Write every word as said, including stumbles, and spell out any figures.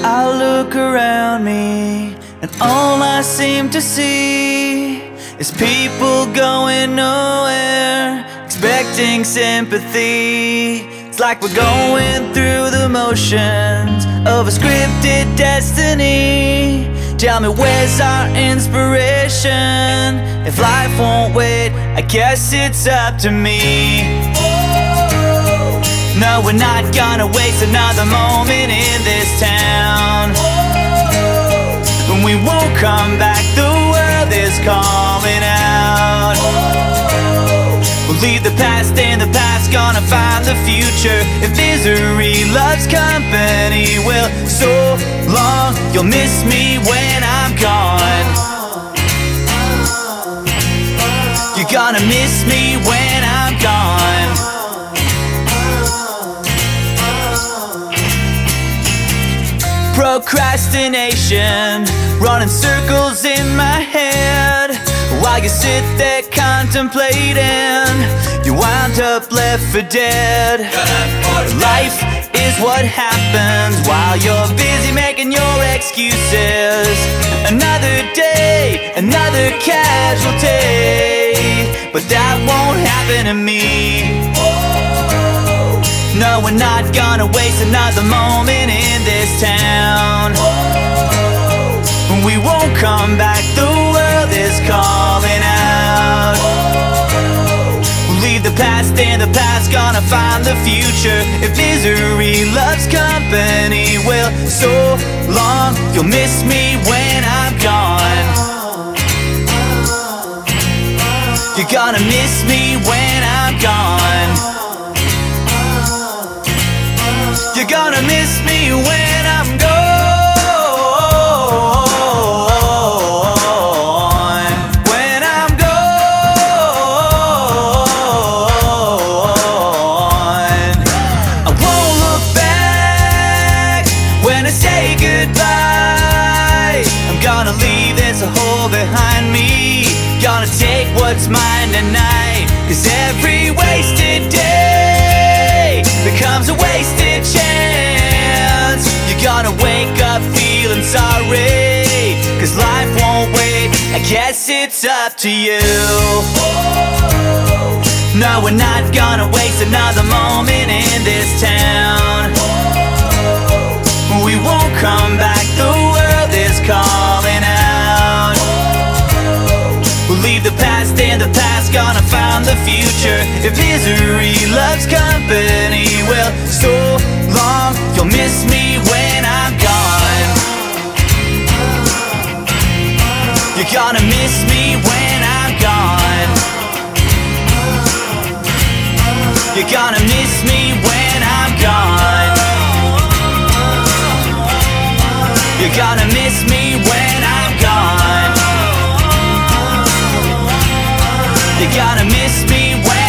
I look around me, and all I seem to see is people going nowhere, expecting sympathy. It's like we're going through the motions of a scripted destiny. Tell me, where's our inspiration? If life won't wait, I guess it's up to me. No, we're not gonna waste another moment in this town. When we won't come back, the world is calling out. We'll leave the past in the past, gonna find the future. If misery loves company, well, so long, you'll miss me when I'm gone. You're gonna miss me when I'm gone. Procrastination, running circles in my head. While you sit there contemplating, you wind up left for dead. Life is what happens while you're busy making your excuses. Another day, another casualty, but that won't happen to me. No, we're not gonna waste another moment in this town. We won't come back, the world is calling out. We'll leave the past in the past, gonna find the future. If misery loves company, well, so long, you'll miss me when I'm gone. You're gonna miss me when I'm gone. You're gonna miss me when I'm gone. When I'm gone, I won't look back when I say goodbye. I'm gonna leave this hole behind me. Gonna take what's mine tonight, 'cause every wasted day becomes a wasted chance. You're gonna wake up feeling sorry, 'cause life won't wait, I guess it's up to you. No, we're not gonna waste another moment in this town. We won't come back, the world is calling out. We'll leave the past in the past, gonna find the future. If misery loves company, well, so long, you'll miss me when I'm gone. You're gonna miss me when I'm gone. You're gonna miss me when I'm gone. You're gonna miss me when I'm gone. You're gonna miss me when